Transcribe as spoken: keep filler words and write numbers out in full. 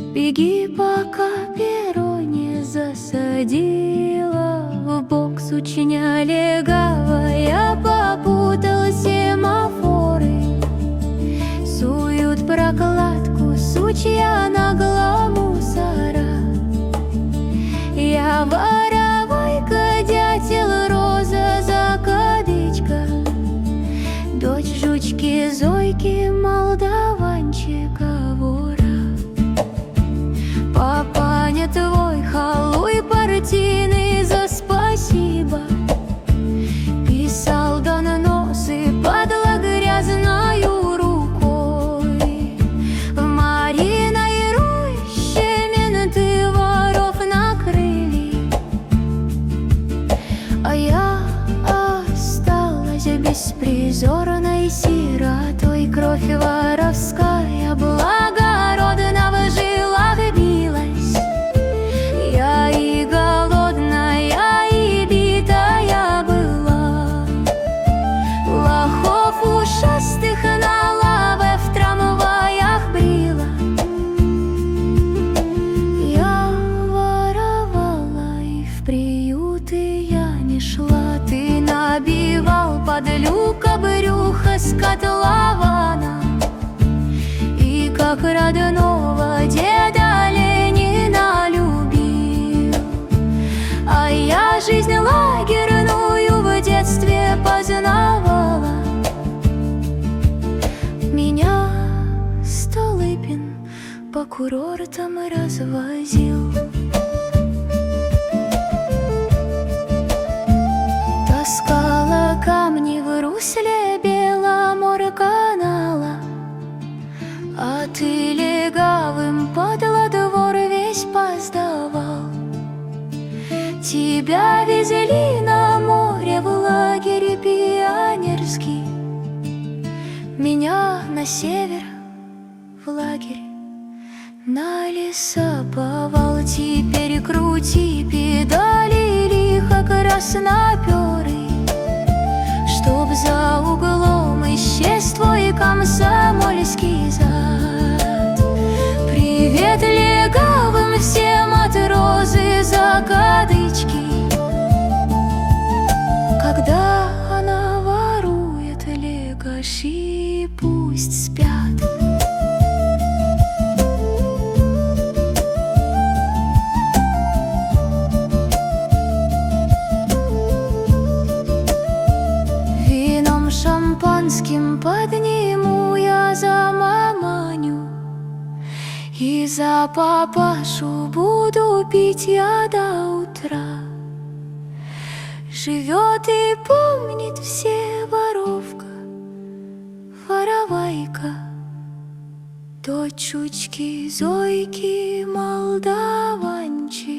Беги, пока перо не засадила, в бок сучня легавая попутал семафоры. Суют прокладку сучья нагло мусора. Я воровайка, дятел, роза, закадычка, дочь жучки, зойки, молдаванчика, вора. Папаня твой халуй партийный за спасибо писал доносы падла грязною рукой. В Мариной роще менты воров накрыли, а я осталась беспризорной сиротой. Кровь воровская благородна в жилах билась. Я и голодная, и битая была. Лохов ушастых на лаве в трамваях брила. Я воровала, и в приюты я не шла. Ты набивал под люка брюхо с котлована, и как родного деда Ленина любил. А я жизнь лагерную в детстве познавала. Меня Столыпин по курортам развозил. Таскала камни в русле Беломорканала, а ты легавым подло двор весь поздавал. Тебя везли на море в лагерь пионерский, меня на север в лагерь на лесоповал. Теперь крути педали лихо красноперый, чтоб за углом исчез твой комсомольский зад. Привет легавым всем от розы закадычки. Когда она ворует, легаши пусть спят. Шампанским подниму я за маманю, и за папашу буду пить я до утра. Живет и помнит все воровка, воровайка, дочь жучки, зойки, молдаванчик.